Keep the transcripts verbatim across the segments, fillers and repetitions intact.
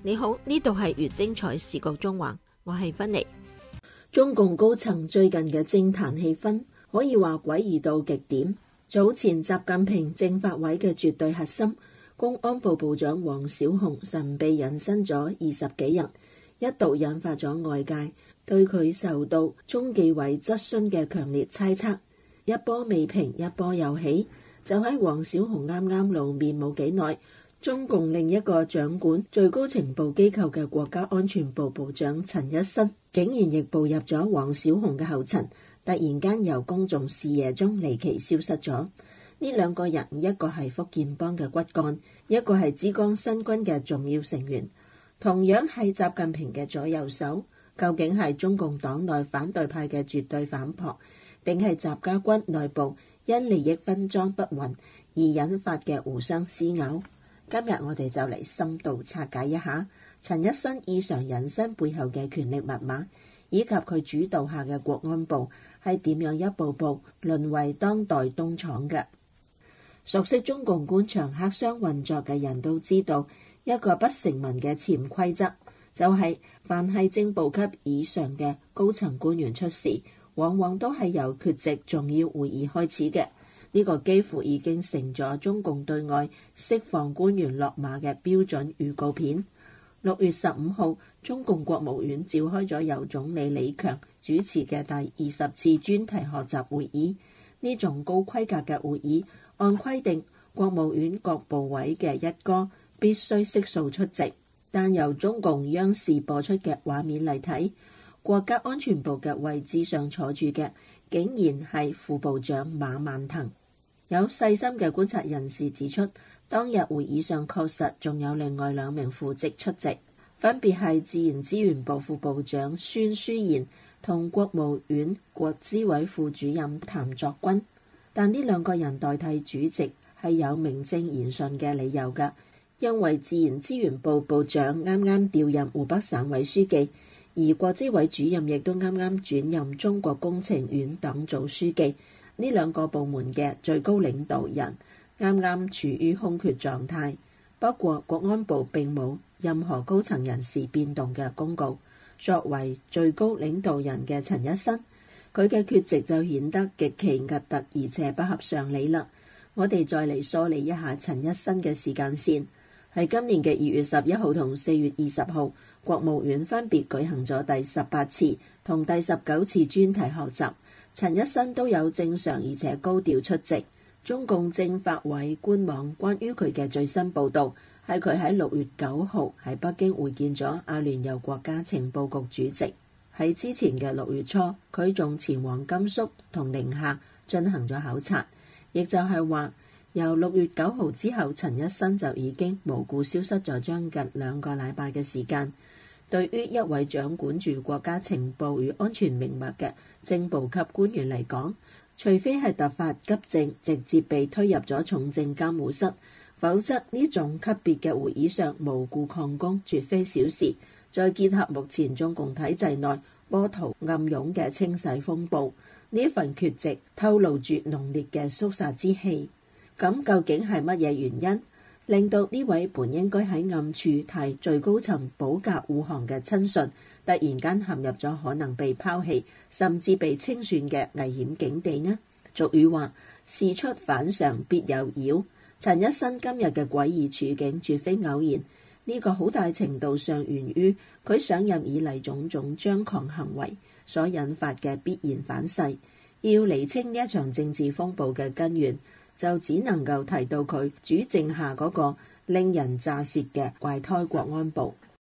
你好，呢度係越精彩視覺中環，我係芬妮。 中共高層最近嘅政壇氣氛可以話詭異到極點。早前習近平政法委嘅絕對核心公安部部長王小洪神秘隱身咗二十幾日，一度引發咗外界對佢受到中紀委質詢嘅強烈猜測。一波未平，一波又起。就喺王小洪啱啱露面冇幾耐，中共另一個掌管最高情報機構嘅國家安全部部長陳一新，竟然亦步入咗王小洪嘅後塵，突然間由公眾視野中離奇消失咗。呢兩個人，一個係福建幫嘅骨幹，一個係浙江新軍嘅重要成員，同樣係習近平嘅左右手。究竟係中共黨內反對派嘅絕對反撲，定係習家軍內部因利益分贓不勻而引發嘅互相撕咬？今日我哋就嚟深度拆解一下陳一新異常隱身背後嘅權力密碼，以及佢主導下嘅國安部係點樣一步步淪為當代東廠嘅。熟悉中共官場黑箱運作嘅人都知道，一個不成文嘅潛規則就係凡係正部級以上嘅高層官員出事，往往都係由缺席重要會議開始嘅。呢個幾乎已經成咗中共對外釋放官員落馬嘅標準預告片。六月十五號，中共國務院召開咗由總理李強主持嘅第二十次專題學習會議。呢種高規格嘅會議，按規定國務院各部委嘅一哥必須悉數出席，但由中共央視播出嘅畫面嚟睇，國家安全部嘅位置上坐住嘅竟然係副部長馬萬騰。有細心嘅觀察人士指出，當日會議上確實仲有另外兩名副職出席，分別係自然資源部副部長孫舒賢同國務院國資委副主任譚作軍。但呢兩個人代替主席係有名正言順嘅理由㗎，因為自然資源部部長啱啱調任湖北省委書記，而國資委主任亦都啱啱轉任中國工程院黨組書記。呢兩個部門嘅最高領導人啱啱處於空缺狀態。不過國安部並冇任何高層人事變動嘅公告。作為最高領導人嘅陳一新，佢嘅缺席就顯得極其突突，而且不合常理啦。我哋再嚟梳理一下陳一新嘅時間線。喺今年嘅二月十一號同四月二十號，國務院分別舉行咗第十八次同第十九次專題學習。陳一新都有正常而且高調出席。中共政法委官網關於佢嘅最新報導係佢喺六月九號喺北京會見咗阿聯酋國家情報局主席。喺之前嘅六月初，佢仲前往甘肅同寧夏進行咗考察，亦就係話由六月九號之後，陳一新就已經無故消失咗將近兩個禮拜嘅時間。對於一位掌管住國家情報與安全命脈嘅正部級官員嚟講，除非係突發急症直接被推入咗重症監護室，否則呢種級別嘅會議上無故曠工絕非小事。再結合目前中共體制內波濤暗湧嘅清洗風暴，呢份缺席透露住濃烈嘅肅殺之氣。咁究竟係乜嘢原因令到呢位本應該喺暗處替最高層保駕護航嘅親信，突然間陷入咗可能被拋棄甚至被清算嘅危險境地呢？俗語話事出反常必有妖，陳一新今日嘅詭異處境絕非偶然，呢、這個好大程度上源於佢上任以嚟種種張狂行為所引發嘅必然反噬。要釐清呢一場政治風暴嘅根源，就只能夠提到佢主政下嗰個令人咋舌嘅怪胎國安部。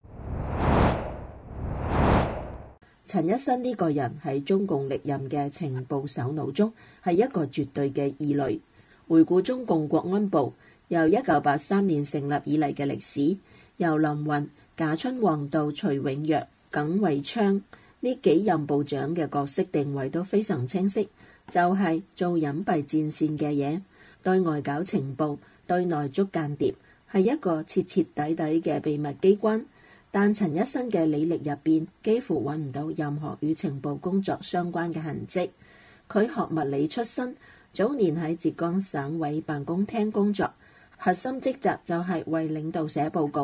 陳一新呢個人喺中共歷任嘅情報首腦中係一個絕對嘅異類。回顧中共國安部由一九八三年成立以嚟嘅歷史，由林雲、賈春黃到徐永若、耿偉昌呢幾任部長嘅角色定位都非常清晰，就係、是、做隱蔽戰線嘅嘢，對外搞情報，對內捉間諜，係一個徹徹底底嘅秘密機關。但陳一新嘅履歷入邊幾乎揾唔到任何與情報工作相關嘅痕跡。佢學物理出身，早年喺浙江省委辦公廳工作，核心職責就係為領導寫報告，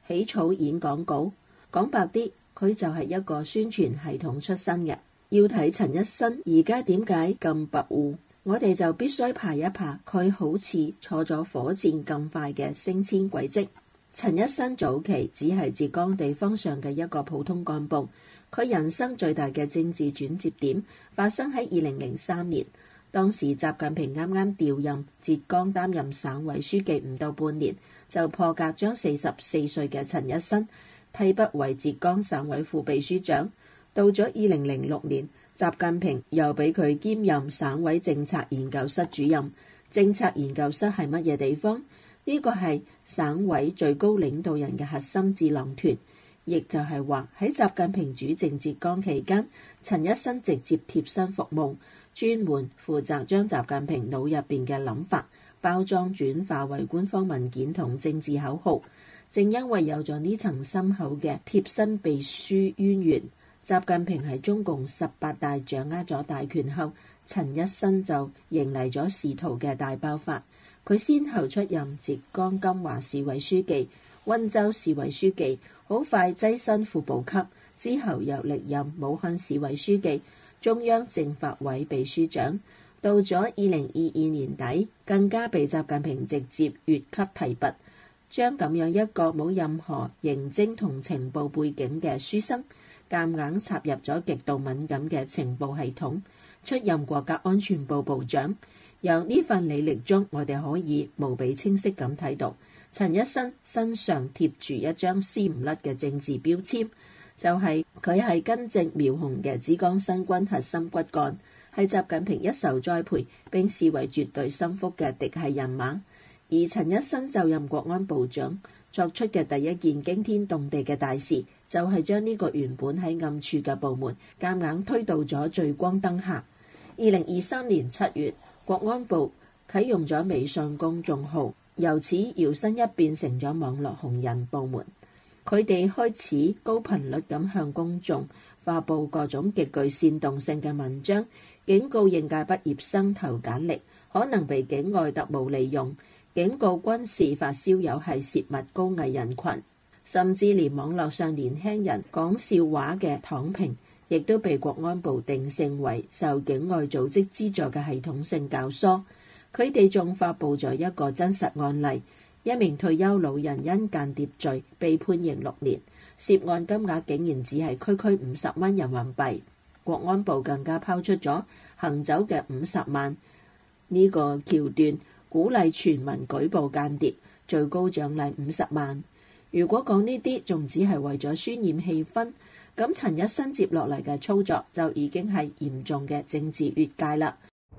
起草演講稿。講白啲，佢就係一個宣傳系統出身嘅。要睇陳一新而家點解咁跋扈，我哋就必須排一排佢好似坐咗火箭咁快嘅升遷軌跡。陳一新早期只係浙江地方上嘅一個普通幹部，佢人生最大嘅政治轉折點發生喺二零零三年，當時習近平啱啱調任浙江擔任省委書記唔到半年，就破格將四十四歲嘅陳一新提拔為浙江省委副秘書長。到咗二零零六年，習近平又俾佢兼任省委政策研究室主任。政策研究室係乜嘢地方？呢個係省委最高領導人嘅核心智囊團，亦就係話喺習近平主政浙江期間，陳一新直接貼身服務，專門負責將習近平腦入邊嘅諗法包裝轉化為官方文件同政治口號。正因為有咗呢層深厚嘅貼身秘書淵源，習近平喺中共十八大掌握咗大權後，陳一新就迎嚟咗仕途嘅大爆發。佢先後出任浙江金華市委書記、溫州市委書記，好快躋身副部級，之後又歷任武漢市委書記、中央政法委秘書長。到咗二零二二年底，更加被習近平直接越級提拔，將咁樣一個冇任何刑偵同情報背景嘅書生，夾硬插入咗極度敏感嘅情報系統，出任國家安全部部長。由呢份履歷中，我哋可以無比清晰咁睇到，陳一新身上貼住一張撕唔甩嘅政治標籤，就係佢係根正苗紅嘅紫江新軍核心骨幹，係習近平一手栽培並視為絕對心腹嘅嫡系人馬。而陳一新就任國安部長作出嘅第一件驚天動地嘅大事，就係將呢個原本喺暗處嘅部門夾硬推到咗聚光燈下。二零二三年七月，國安部啟用咗微信公眾號，由此搖身一變成咗網絡紅人部門。佢哋開始高頻率咁向公眾發布各種極具煽動性嘅文章，警告應屆畢業生投簡歷可能被境外特務利用，警告軍事發燒友係泄密高危人群，甚至連網絡上年輕人講笑話嘅躺平，亦都被國安部定性為受境外組織資助嘅系統性教唆。佢哋仲發布咗一個真實案例，一名退休老人因間諜罪被判刑六年，涉案金額竟然只係區區五十蚊人民幣。國安部更加拋出咗行走嘅五十萬呢個橋段，鼓勵全民舉報間諜，最高獎勵五十萬。如果講呢啲仲只係為咗渲染氣氛，咁陳一新接落嚟嘅操作就已經係嚴重嘅政治越界啦。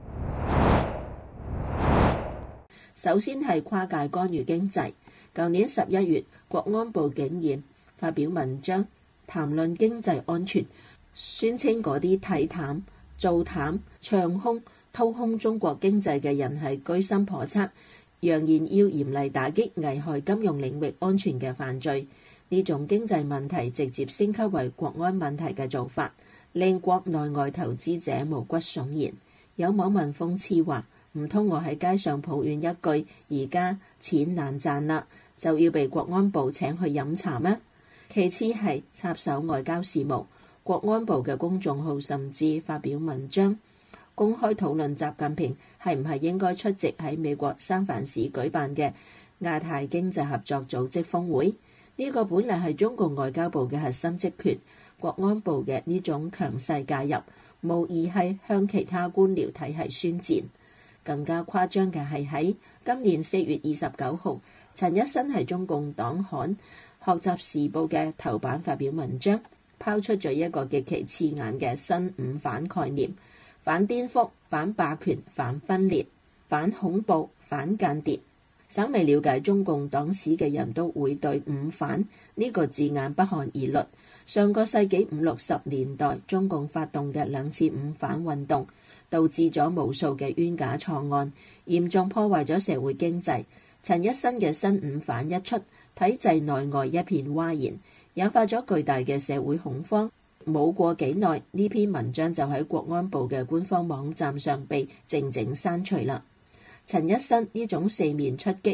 首先係跨界干預經濟。舊年十一月，國安部竟然發表文章談論經濟安全，宣稱嗰啲睇淡、做淡、唱空、掏空中國經濟嘅人係居心叵測，揚言要嚴厲打擊危害金融領域安全嘅犯罪。呢種經濟問題直接升級為國安問題嘅做法，令國內外投資者毛骨悚然。有網民諷刺話：唔通我喺街上抱怨一句而家錢難賺啦，就要被國安部請去飲茶咩？其次係插手外交事務，國安部嘅公眾號甚至發表文章公開討論習近平係唔係應該出席喺美國三藩市舉辦嘅亞太經濟合作組織峰會。呢個本嚟係中共外交部嘅核心職權，國安部嘅呢種強勢介入，無疑係向其他官僚體系宣戰。更加誇張嘅係喺今年四月二十九號，陳一新喺中共黨刊《學習時報》嘅頭版發表文章，拋出咗一個極其刺眼嘅新五反概念：反顛覆、反霸權、反分裂、反恐怖、反間諜。稍微了解中共黨史嘅人都會對五反呢個字眼不寒而慄。上個世紀五六十年代，中共發動嘅兩次五反運動，導致咗無數嘅冤假錯案，嚴重破壞咗社會經濟。陳一新嘅新五反一出，體制內外一片譁然，引發咗巨大嘅社會恐慌。冇過幾耐，呢篇文章就喺國安部嘅官方網站上被靜靜刪除啦。陳一新呢種四面出擊，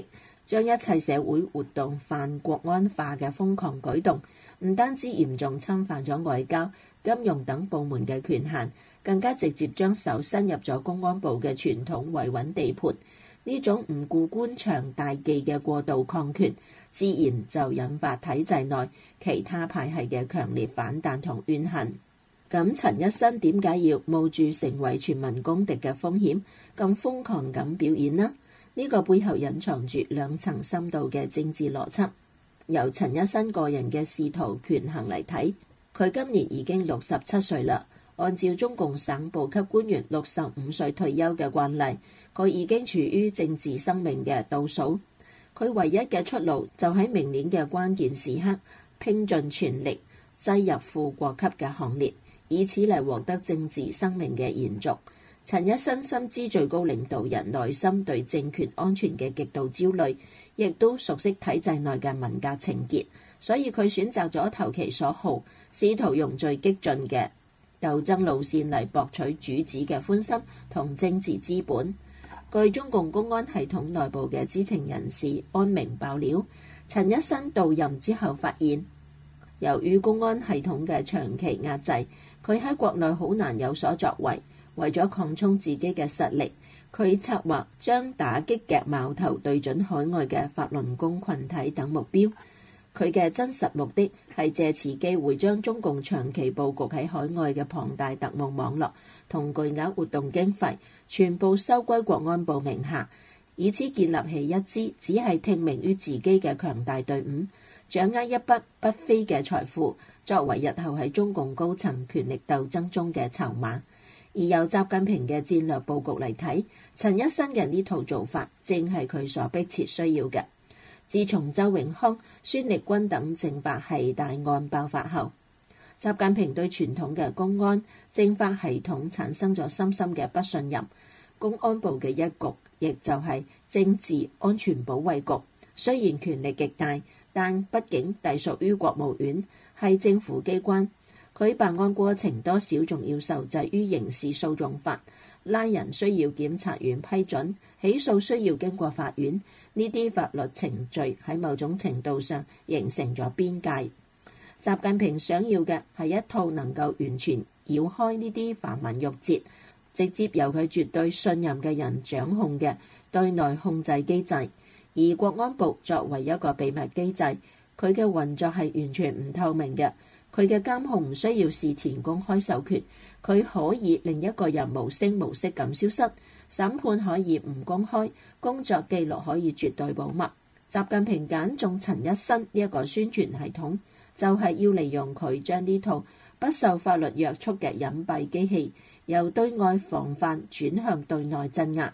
將一切社會活動泛國安化嘅瘋狂舉動，唔單止嚴重侵犯咗外交、金融等部門嘅權限，更加直接將手伸入咗公安部嘅傳統維穩地盤。呢種唔顧官場大忌嘅過度抗權，自然就引發體制內其他派系嘅強烈反彈同怨恨。咁陳一新點解要冒住成為全民公敵嘅風險，咁瘋狂咁表演呢？呢個背後隱藏住兩層深度嘅政治邏輯。由陳一新個人嘅仕途權衡嚟睇，佢今年已經六十七歲啦。按照中共省部級官員六十五歲退休嘅慣例，佢已經處於政治生命嘅倒數。佢唯一嘅出路就喺明年嘅關鍵時刻，拼盡全力擠入副國級嘅行列，以此嚟獲得政治生命嘅延續。陳一新深知最高領導人內心對政權安全嘅極度焦慮，亦都熟悉體制內嘅文革情結，所以佢選擇咗投其所好，試圖用最激進嘅鬥爭路線嚟博取主子嘅歡心同政治資本。據中共公安系統內部嘅知情人士安明爆料，陳一新到任之後發現，由於公安系統嘅長期壓制，佢喺國內好難有所作為。為咗擴充自己嘅實力，佢策劃將打擊嘅矛頭對準海外嘅法輪功群體等目標。佢嘅真實目的係借此機會將中共長期佈局喺海外嘅龐大特務網絡同巨額活動經費全部收歸國安部名下，以此建立起一支只係聽命於自己嘅強大隊伍，掌握一筆不菲嘅財富，作為日後喺中共高層權力鬥爭中嘅籌碼。而由習近平嘅戰略佈局嚟睇，陳一新嘅呢套做法正係佢所迫切需要嘅。自從周永康、孫力軍等政法系大案爆發後，習近平對傳統嘅公安政法系統產生咗深深嘅不信任。公安部嘅一局，亦就係政治安全保衛局，雖然權力極大，但畢竟隸屬於國務院，係政府機關。佢辦案過程多少仲要受制於刑事訴訟法，拉人需要檢察院批准，起訴需要經過法院。呢啲法律程序喺某種程度上形成咗邊界。習近平想要嘅係一套能夠完全繞開呢啲繁文縟節，直接由佢絕對信任嘅人掌控嘅對內控制機制。而國安部作為一個秘密機制，佢嘅運作係完全唔透明嘅。佢嘅監控唔需要事前公開授權，佢可以令一個人無聲無息咁消失，審判可以唔公開，工作記錄可以絕對保密。習近平揀中陳一新呢一個宣傳系統，就係要利用佢將呢套不受法律約束嘅隱蔽機器，由對外防範轉向對內鎮壓。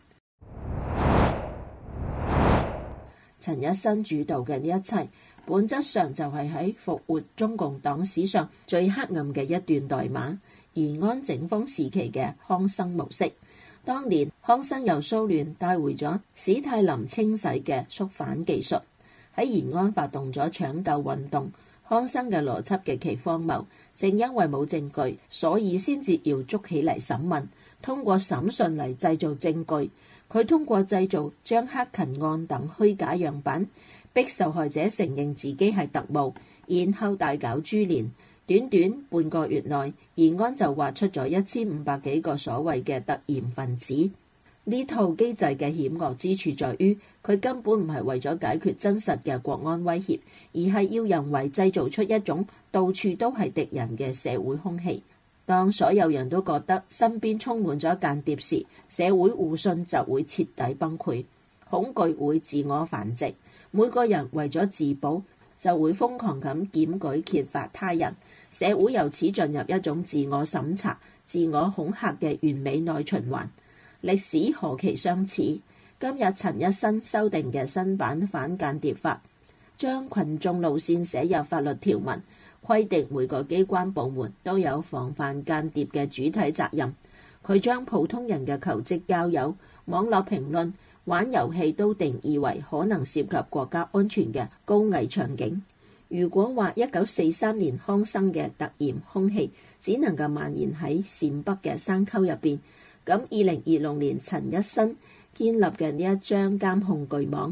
陳一新主導嘅呢一切，本質上就係喺復活中共黨史上最黑暗嘅一段代碼，延安整風時期嘅康生模式。當年康生由蘇聯帶回咗史泰林清洗嘅肅反技術，喺延安發動咗搶救運動。康生嘅邏輯極其荒謬，正因為冇證據，所以先至要捉起嚟審問，通過審訊嚟製造證據。佢通過製造張克勤案等虛假樣品，逼受害者承認自己係特務，然後大搞株連。短短半個月內，延安就挖出咗一千五百幾個所謂嘅特嫌分子。呢套機制嘅險惡之處在於，佢根本唔係為咗解決真實嘅國安威脅，而係要人為製造出一種到處都係敵人嘅社會空氣。當所有人都覺得身邊充滿咗間諜時，社會互信就會徹底崩潰，恐懼會自我繁殖，每個人為咗自保就會瘋狂咁檢舉揭發他人，社會由此進入一種自我審查、自我恐嚇嘅完美內循環。歷史何其相似！今日陳一新修訂嘅新版反間諜法，將群眾路線寫入法律條文，規定每個機關部門都有防範間諜嘅主體責任。佢將普通人嘅求職交友、網絡評論、玩遊戲都定義為可能涉及國家安全嘅高危場景。如果話一九四三年康生嘅特嫌空氣只能夠蔓延喺陝北嘅山溝入邊，咁二零二六年陳一新建立嘅呢一張監控巨網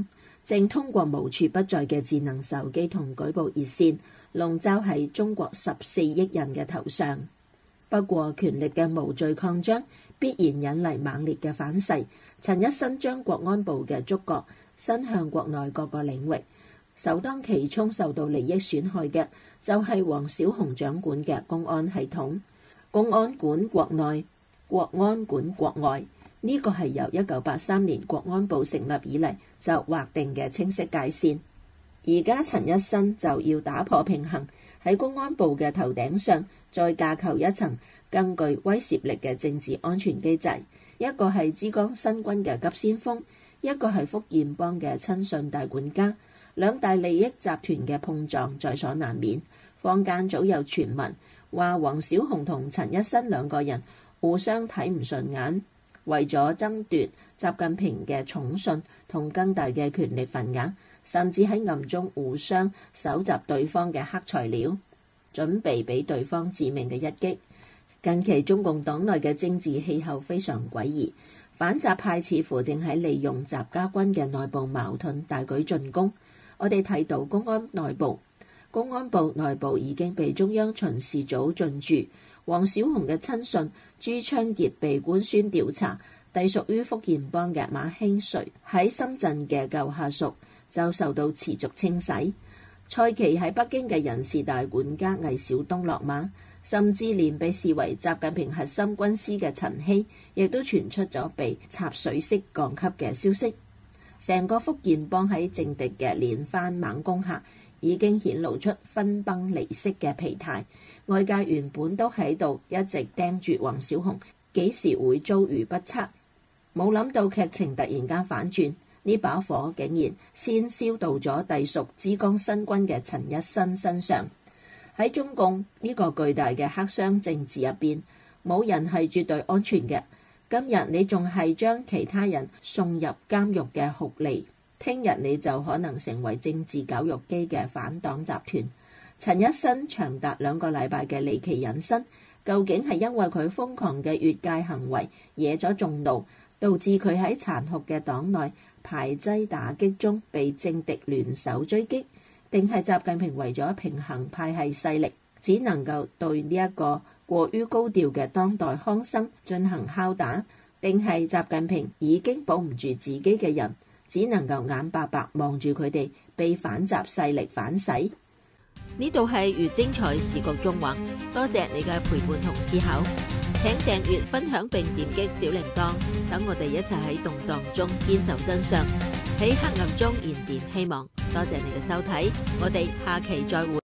正通過無處不在嘅智能手機同舉報熱線，籠罩喺中國十四億人嘅頭上。不過，權力嘅無序擴張必然引嚟猛烈嘅反噬。陳一新將國安部嘅觸角伸向國內各個領域，首當其衝受到利益損害嘅就係王小洪掌管嘅公安系統。公安管國內，國安管國外，呢、這個係由一九八三年國安部成立以嚟就劃定嘅清晰界線。而家陳一新就要打破平衡，喺公安部嘅頭頂上再架構一層更具威懾力嘅政治安全機制。一個係浙江新軍嘅急先鋒，一個係福建幫嘅親信大管家，兩大利益集團嘅碰撞在所難免。坊間早有傳聞話王小洪同陳一新兩個人互相睇唔順眼，為咗爭奪習近平嘅寵信同更大嘅權力份額，甚至喺暗中互相搜集對方嘅黑材料，準備俾對方致命嘅一擊。近期中共黨內嘅政治氣候非常詭異，反習派似乎正喺利用習家軍嘅內部矛盾大舉進攻。我哋睇到公安內部，公安部內部已經被中央巡視組進駐，王小洪嘅親信朱昌傑被官宣調查，隸屬於福建幫嘅馬興瑞喺深圳嘅舊下屬就受到持續清洗。蔡奇喺北京嘅人事大管家魏小東落馬。甚至連被視為習近平核心軍師嘅陳希，亦都傳出咗被插水式降級嘅消息。成個福建幫喺政敵嘅連番猛攻下，已經顯露出分崩離析嘅疲態。外界原本都喺度一直盯住王小洪幾時會遭遇不測，冇諗到劇情突然間反轉，呢把火竟然先燒到咗隸屬浙江新軍嘅陳一新身上。喺中共呢個巨大嘅黑箱政治入邊，冇人係絕對安全嘅。今日你仲係將其他人送入監獄嘅酷吏，聽日你就可能成為政治絞肉機嘅反黨集團。陳一新長達兩個禮拜嘅離奇隱身，究竟係因為佢瘋狂嘅越界行為惹咗眾怒，導致佢喺殘酷嘅黨內排擠打擊中被政敵聯手追擊？定係習近平為咗平衡派系勢力，只能夠對呢一個過於高調嘅當代康生進行敲打？定係習近平已經保唔住自己嘅人，只能夠眼白白望住佢哋被反習勢力反洗？ 呢度係越精彩視覺縱橫，多謝你嘅陪伴同思考。請訂閱、分享並點擊小鈴鐺，等我哋一齊喺動盪中堅守真相，喺黑暗中燃點希望。多謝你嘅收睇，我哋下期再會。